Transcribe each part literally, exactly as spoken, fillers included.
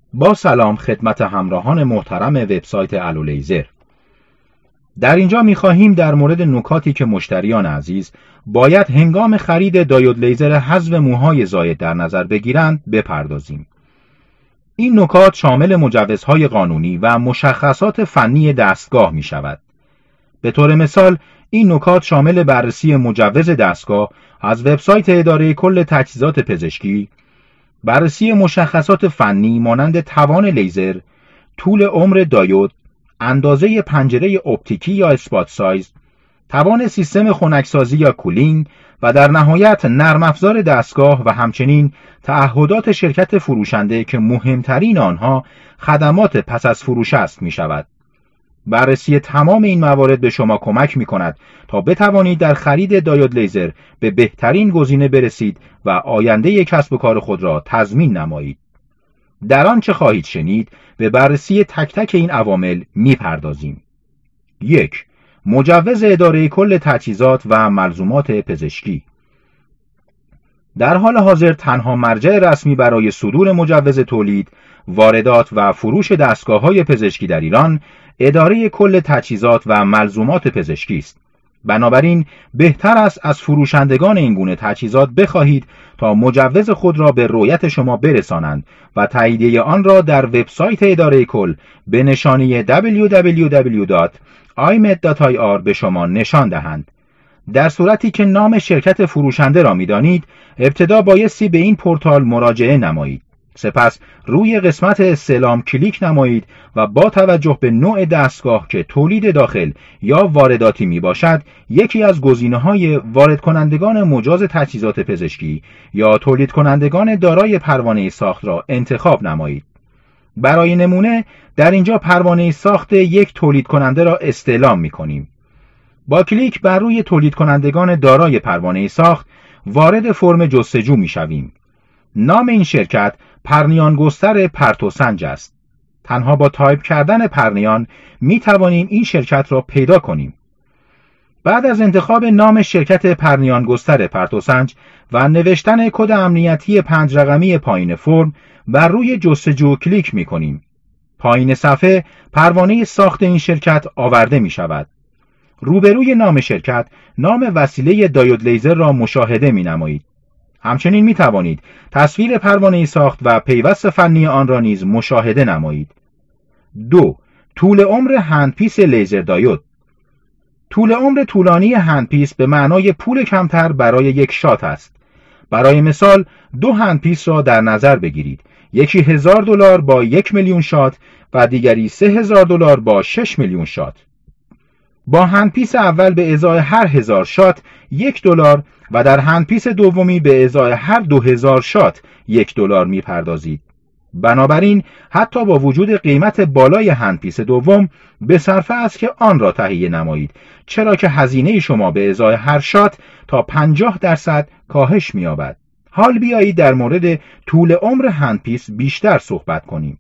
با سلام خدمت همراهان محترم وبسایت الو لیزر. در اینجا می‌خواهیم در مورد نکاتی که مشتریان عزیز باید هنگام خرید دایود لیزر حذف موهای زاید در نظر بگیرند بپردازیم. این نکات شامل مجوزهای قانونی و مشخصات فنی دستگاه می‌شود. به طور مثال این نکات شامل بررسی مجوز دستگاه از وبسایت اداره کل تجهیزات پزشکی، بررسی مشخصات فنی مانند توان لیزر، طول عمر دایود، اندازه پنجره اپتیکی یا اسپات سایز، توان سیستم خنکسازی یا کولینگ و در نهایت نرم افزار دستگاه و همچنین تعهدات شرکت فروشنده که مهمترین آنها خدمات پس از فروش است می شود. بررسی تمام این موارد به شما کمک می کند تا بتوانید در خرید دایود لیزر به بهترین گزینه برسید و آینده کسب و کار خود را تضمین نمایید. در آنچه خواهید شنید به بررسی تک تک این عوامل می پردازیم. یک. مجوز اداره کل تجهیزات و ملزومات پزشکی. در حال حاضر تنها مرجع رسمی برای صدور مجوز تولید، واردات و فروش دستگاه‌های پزشکی در ایران اداره کل تجهیزات و ملزومات پزشکی است. بنابراین بهتر است از فروشندگان این گونه تجهیزات بخواهید تا مجوز خود را به رؤیت شما برسانند و تاییدیه آن را در وبسایت اداره کل به نشانی دبلیو دبلیو دبلیو دات آی مد دات آی آر به شما نشان دهند. در صورتی که نام شرکت فروشنده را می‌دانید، ابتدا بایستی به این پورتال مراجعه نمایید. سپس روی قسمت استعلام کلیک نمایید و با توجه به نوع دستگاه که تولید داخل یا وارداتی می باشد، یکی از گزینه‌های وارد کنندگان مجاز تجهیزات پزشکی یا تولید کنندگان دارای پروانه ساخت را انتخاب نمایید. برای نمونه در اینجا پروانه ساخت یک تولید کننده را استعلام می کنیم. با کلیک بر روی تولید کنندگان دارای پروانه ساخت وارد فرم جستجو می شویم. نام این شرکت پرنیان گستر پرتوسنج است. تنها با تایپ کردن پرنیان می توانیم این شرکت را پیدا کنیم. بعد از انتخاب نام شرکت پرنیان گستر پرتوسنج و نوشتن کد امنیتی پنج رقمی پایین فرم بر روی جستجو کلیک می کنیم. پایین صفحه پروانه ساخت این شرکت آورده می شود. روبروی نام شرکت نام وسیله دایود لیزر را مشاهده می نمایید. همچنین می توانید تصویر پروانه ساخت و پیوست فنی آن را نیز مشاهده نمایید. دو. طول عمر هندپیس لیزر دایود. طول عمر طولانی هندپیس به معنای پول کمتر برای یک شات است. برای مثال دو هندپیس را در نظر بگیرید. یکی هزار دلار با یک میلیون شات و دیگری سه هزار دلار با شش میلیون شات. با هندپیس اول به ازای هر هزار شات یک دلار و در هندپیس دومی به ازای هر دو هزار شات یک دلار می پردازید. بنابراین حتی با وجود قیمت بالای هندپیس دوم به صرفه است که آن را تهیه نمایید، چرا که هزینه شما به ازای هر شات تا پنجاه درصد کاهش می یابد. حال بیایید در مورد طول عمر هندپیس بیشتر صحبت کنیم.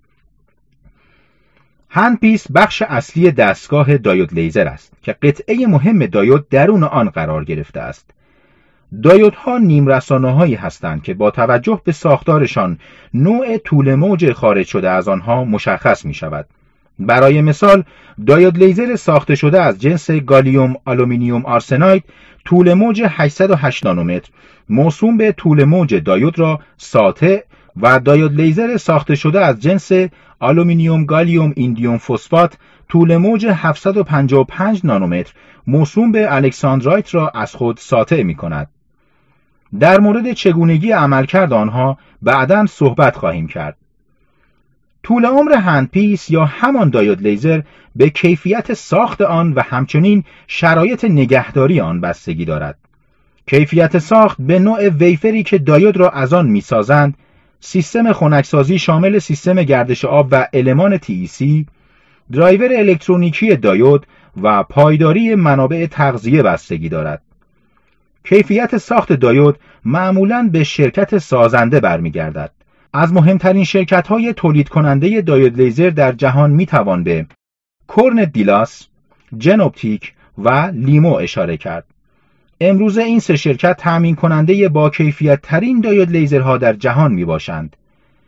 هندپیس بخش اصلی دستگاه دایود لیزر است که قطعه مهم دایود درون آن قرار گرفته است. دایودها نیم رسانه‌هایی هستند که با توجه به ساختارشان نوع طول موج خارج شده از آنها مشخص می شود. برای مثال دایود لیزر ساخته شده از جنس گالیوم آلومینیوم آرسناید طول موج هشتصد و هشت نانومتر موسوم به طول موج دایود را ساطع و دایود لیزر ساخته شده از جنس آلومینیوم گالیوم ایندیوم فسفات طول موج هفتصد و پنجاه و پنج نانومتر موسوم به الکساندرایت را از خود ساطع می کند. در مورد چگونگی عملکرد آنها بعداً صحبت خواهیم کرد. طول عمر هندپیس یا همان دایود لیزر به کیفیت ساخت آن و همچنین شرایط نگهداری آن بستگی دارد. کیفیت ساخت به نوع ویفری که دایود را از آن می‌سازند، سیستم خنکسازی شامل سیستم گردش آب و المان تی ای سی، درایور الکترونیکی دایود و پایداری منابع تغذیه بستگی دارد. کیفیت ساخت دایود معمولاً به شرکت سازنده برمیگردد. از مهمترین شرکت‌های تولید کننده دایود لیزر در جهان میتوان به کورن دیلاس، جنوپتیک و لیمو اشاره کرد. امروزه این سه شرکت تامین کننده با کیفیت ترین دایود لیزرها در جهان می باشند.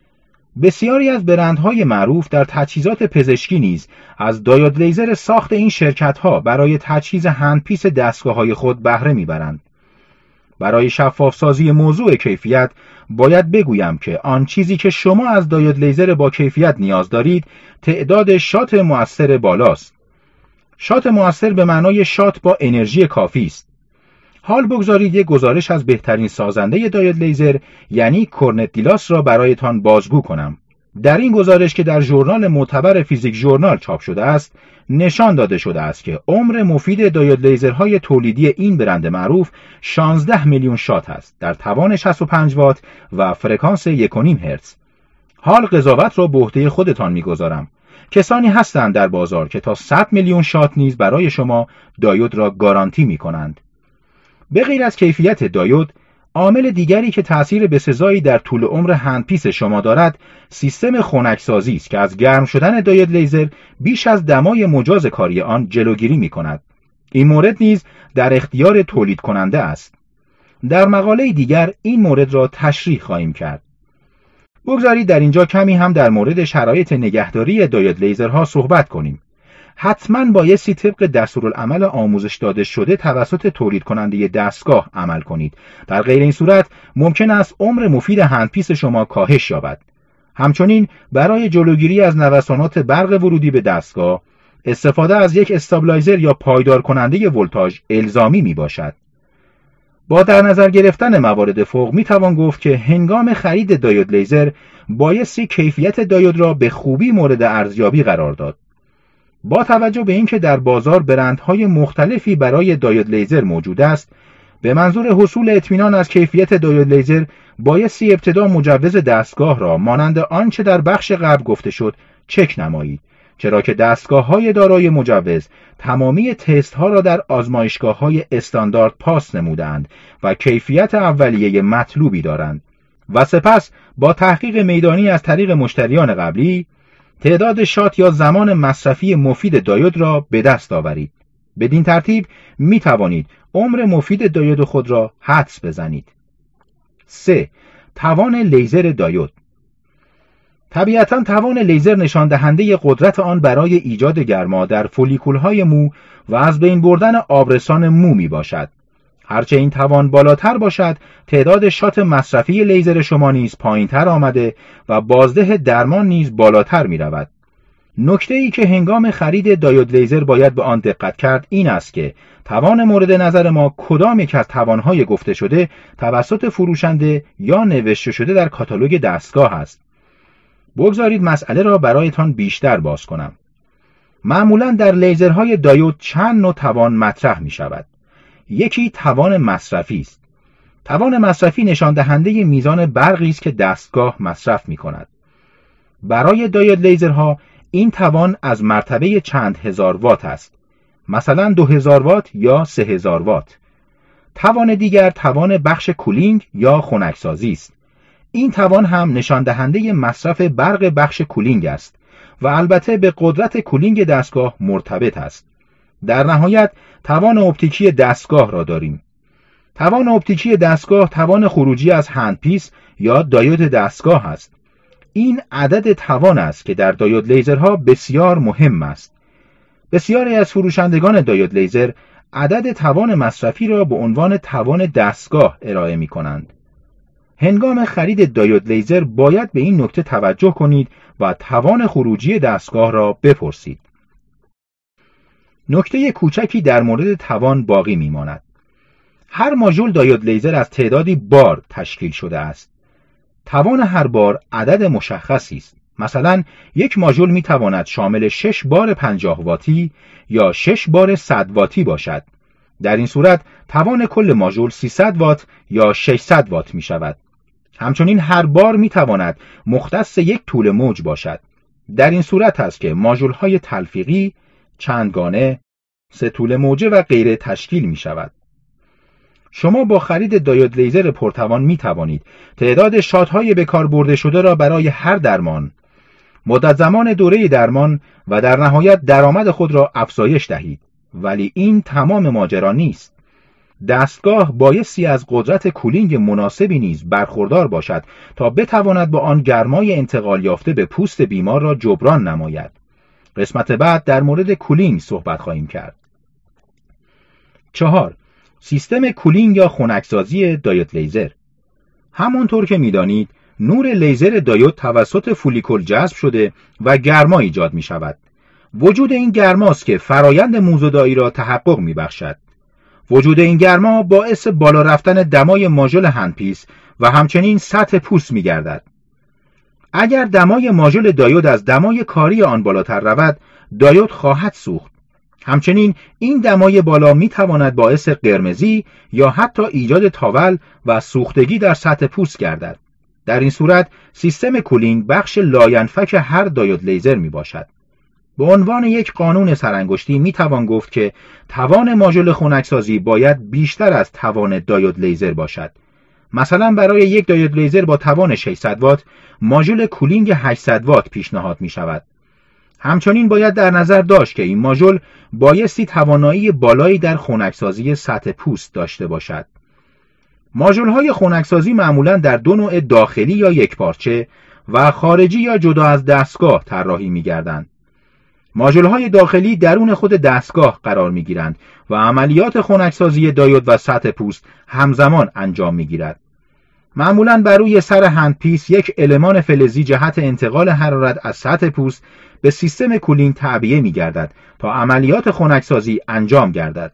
بسیاری از برندهای معروف در تجهیزات پزشکی نیز از دایود لیزر ساخت این شرکت‌ها برای تجهیز هندپیس دستگاه‌های خود بهره می‌برند. برای شفاف‌سازی موضوع کیفیت باید بگویم که آن چیزی که شما از دایود لیزر با کیفیت نیاز دارید تعداد شات مؤثر بالاست. شات مؤثر به معنای شات با انرژی کافی است. حال بگذارید یک گزارش از بهترین سازنده دایود لیزر یعنی کورنت دیلاس را برایتان بازگو کنم. در این گزارش که در ژورنال معتبر فیزیک ژورنال چاپ شده است، نشان داده شده است که عمر مفید دایود لیزرهای تولیدی این برند معروف شانزده میلیون شات است در توان شصت و پنج وات و فرکانس یک و نیم هرتز. حال قضاوت را به عهده خودتان میگذارم. کسانی هستند در بازار که تا صد میلیون شات نیز برای شما دایود را گارانتی میکنند. به غیر از کیفیت دایود، عامل دیگری که تأثیر بسزایی در طول عمر هندپیس شما دارد، سیستم خنکسازی است که از گرم شدن دایود لیزر بیش از دمای مجاز کاری آن جلوگیری می‌کند. این مورد نیز در اختیار تولید کننده است. در مقاله دیگر این مورد را تشریح خواهیم کرد. بگذارید در اینجا کمی هم در مورد شرایط نگهداری دایود لیزرها صحبت کنیم. حتما بایستی طبق دستورالعمل آموزش داده شده توسط تولید کننده دستگاه عمل کنید. در غیر این صورت ممکن است عمر مفید هندپیس شما کاهش یابد. همچنین برای جلوگیری از نوسانات برق ورودی به دستگاه، استفاده از یک استابلایزر یا پایدار کننده ولتاژ الزامی می باشد. با در نظر گرفتن موارد فوق می توان گفت که هنگام خرید دایود لیزر بایستی کیفیت دایود را به خوبی مورد ارزیابی قرار داد. با توجه به اینکه در بازار برندهای مختلفی برای دایود لیزر موجود است، به منظور حصول اطمینان از کیفیت دایود لیزر بایستی ابتدا مجوز دستگاه را مانند آنچه در بخش قبل گفته شد چک نمایید، چرا که دستگاه‌های دارای مجوز تمامی تست‌ها را در آزمایشگاه‌های استاندارد پاس نمودند و کیفیت اولیه مطلوبی دارند و سپس با تحقیق میدانی از طریق مشتریان قبلی تعداد شات یا زمان مصرفی مفید دایود را به دست آورید. بدین ترتیب می توانید عمر مفید دایود خود را حدس بزنید. سه. توان لیزر دایود. طبیعتاً توان لیزر نشان دهنده قدرت آن برای ایجاد گرما در فولیکول‌های مو و از بین بردن آبرسان مو می باشد. هرچه این توان بالاتر باشد، تعداد شات مصرفی لیزر شما نیز پایینتر آمده و بازده درمان نیز بالاتر می رود. نکته ای که هنگام خرید دایود لیزر باید به آن دقت کرد این است که توان مورد نظر ما کدام یک از توانهای گفته شده توسط فروشنده یا نوشته شده در کاتالوگ دستگاه است. بگذارید مسئله را برایتان بیشتر باز کنم. معمولاً در لیزرهای دایود چند نوع توان مطرح می شود. یکی توان مصرفی است. توان مصرفی نشان دهنده میزان برقی است که دستگاه مصرف می کند. برای دایود لیزرها این توان از مرتبه چند هزار وات است. مثلا دو هزار وات یا سه هزار وات. توان دیگر توان بخش کولینگ یا خنکسازی است. این توان هم نشان دهنده مصرف برق بخش کولینگ است و البته به قدرت کولینگ دستگاه مرتبط است. در نهایت توان اپتیکی دستگاه را داریم. توان اپتیکی دستگاه توان خروجی از هندپیس یا دایود دستگاه است. این عدد توان است که در دایود لیزرها بسیار مهم است. بسیاری از فروشندگان دایود لیزر عدد توان مصرفی را به عنوان توان دستگاه ارائه می کنند. هنگام خرید دایود لیزر باید به این نکته توجه کنید و توان خروجی دستگاه را بپرسید. نکته کوچکی در مورد توان باقی میماند. هر ماژول دایود لیزر از تعدادی بار تشکیل شده است. توان هر بار عدد مشخصی است. مثلا یک ماژول می تواند شامل شش بار پنجاه واتی یا شش بار صد واتی باشد. در این صورت توان کل ماژول سیصد وات یا ششصد وات می شود. همچنین هر بار می تواند مختص یک طول موج باشد. در این صورت است که ماژول‌های تلفیقی، چندگانه، سه طول موجه و غیره تشکیل می شود. شما با خرید دایود لیزر پرتوان می توانید تعداد شات‌های به کار برده شده را برای هر درمان، مدت زمان دوره درمان و در نهایت درآمد خود را افزایش دهید. ولی این تمام ماجرا نیست. دستگاه بایستی از قدرت کولینگ مناسبی نیز برخوردار باشد تا بتواند با آن گرمای انتقال یافته به پوست بیمار را جبران نماید. قسمت بعد در مورد کولینگ صحبت خواهیم کرد. چهار. سیستم کولینگ یا خنکسازی دایود لیزر. همانطور که می‌دانید نور لیزر دایود توسط فولیکول جذب شده و گرما ایجاد می شود. وجود این گرماست که فرایند موزودایی را تحقق می بخشد. وجود این گرما باعث بالا رفتن دمای ماژول هندپیس و همچنین سطح پوست می گردد. اگر دمای ماژول دایود از دمای کاری آن بالاتر رود، دایود خواهد سوخت. همچنین این دمای بالا می تواند باعث قرمزی یا حتی ایجاد تاول و سوختگی در سطح پوست گردد. در این صورت سیستم کولینگ بخش لاینفک هر دایود لیزر می باشد. به عنوان یک قانون سرانگشتی می توان گفت که توان ماژول خنکسازی باید بیشتر از توان دایود لیزر باشد. مثلا برای یک دایود لیزر با توان ششصد وات ماژول کولینگ هشتصد وات پیشنهاد می شود. همچنین باید در نظر داشت که این ماژول بایستی توانایی بالایی در خنکسازی سطح پوست داشته باشد. ماژول‌های خنکسازی معمولاً در دو نوع داخلی یا یکپارچه و خارجی یا جدا از دستگاه طراحی می‌گردند. ماژول‌های داخلی درون خود دستگاه قرار می‌گیرند و عملیات خنکسازی دایود و سطح پوست همزمان انجام می‌گیرد. معمولاً بر روی سر هندپیس یک المان فلزی جهت انتقال حرارت از سطح پوست به سیستم کولینگ تعبیه می‌گردد تا عملیات خنکسازی انجام گردد.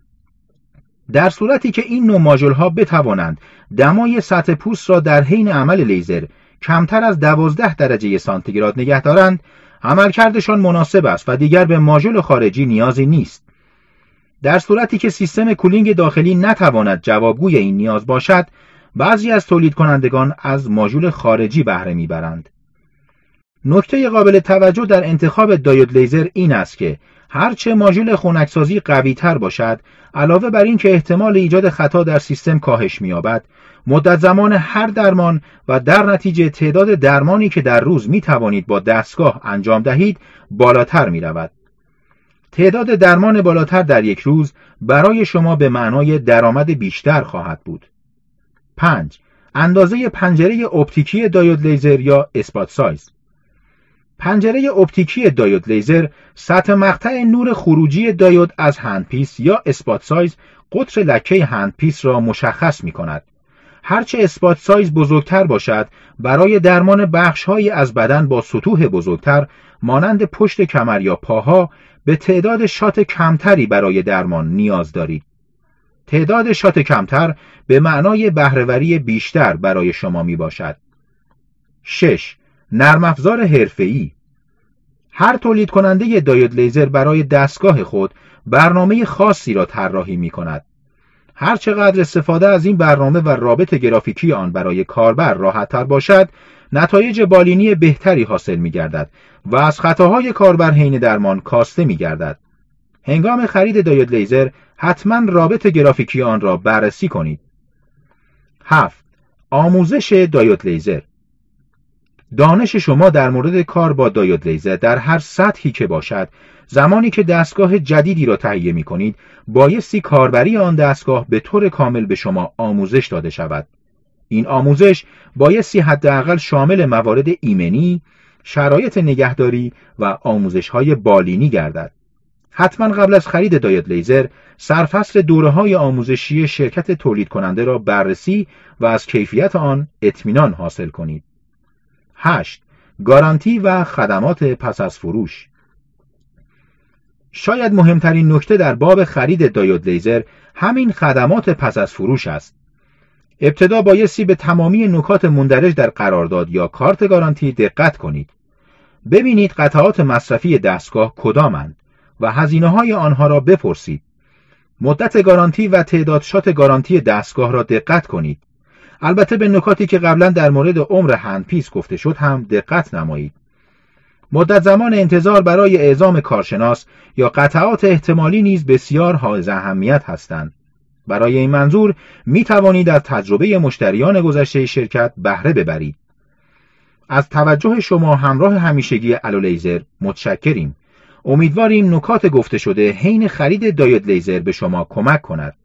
در صورتی که این نوع ماژول‌ها بتوانند دمای سطح پوست را در حین عمل لیزر کمتر از دوازده درجه سانتیگراد نگه دارند، عملکردشان مناسب است و دیگر به ماژول خارجی نیازی نیست. در صورتی که سیستم کولینگ داخلی نتواند جوابگوی این نیاز باشد، بعضی از تولید کنندگان از ماژول خارجی بهره میبرند. نکته قابل توجه در انتخاب دایود لیزر این است که هرچه ماژول خنکسازی قوی تر باشد، علاوه بر این که احتمال ایجاد خطا در سیستم کاهش می‌یابد، مدت زمان هر درمان و در نتیجه تعداد درمانی که در روز می توانید با دستگاه انجام دهید بالاتر می رود. تعداد درمان بالاتر در یک روز برای شما به معنای درآمد بیشتر خواهد بود. پنج. اندازه پنجره اپتیکی دایود لیزر یا اسپات سایز. پنجره اپتیکی دایود لیزر سطح مقطع نور خروجی دایود از هندپیس یا اسپات سایز قطر لکه هندپیس را مشخص می کند. هرچه اسپات سایز بزرگتر باشد، برای درمان بخش‌هایی از بدن با سطوح بزرگتر مانند پشت کمر یا پاها به تعداد شات کمتری برای درمان نیاز دارید. تعداد شات کمتر به معنای بهره‌وری بیشتر برای شما می باشد. شش. نرم افزار حرفه‌ای. هر تولید کننده دایود لیزر برای دستگاه خود برنامه خاصی را طراحی می کند. هر چقدر استفاده از این برنامه و رابط گرافیکی آن برای کاربر راحت‌تر باشد، نتایج بالینی بهتری حاصل می گردد و از خطاهای کاربر حین درمان کاسته می گردد. هنگام خرید دایود لیزر حتما رابط گرافیکی آن را بررسی کنید. هفت. آموزش دایود لیزر. دانش شما در مورد کار با دایود لیزر در هر سطحی که باشد، زمانی که دستگاه جدیدی را تهیه می کنید، بایستی کاربری آن دستگاه به طور کامل به شما آموزش داده شود. این آموزش بایستی حداقل شامل موارد ایمنی، شرایط نگهداری و آموزش‌های بالینی گردد. حتما قبل از خرید دایود لیزر سرفصل دوره‌های آموزشی شرکت تولید کننده را بررسی و از کیفیت آن اطمینان حاصل کنید. هشت. گارانتی و خدمات پس از فروش. شاید مهمترین نکته در باب خرید دایود لیزر همین خدمات پس از فروش است. ابتدا بایستی به تمامی نکات مندرج در قرارداد یا کارت گارانتی دقت کنید. ببینید قطعات مصرفی دستگاه کدامند و هزینه‌های آنها را بپرسید. مدت گارانتی و تعداد شات گارانتی دستگاه را دقت کنید. البته به نکاتی که قبلا در مورد عمر هندپیس گفته شد هم دقت نمایید. مدت زمان انتظار برای اعزام کارشناس یا قطعات احتمالی نیز بسیار حائز اهمیت هستند. برای این منظور می توانید از تجربه مشتریان گذشته شرکت بهره ببرید. از توجه شما همراه همیشگی الولیزر متشکریم. امیدواریم نکات گفته شده حین خرید دایود لیزر به شما کمک کند.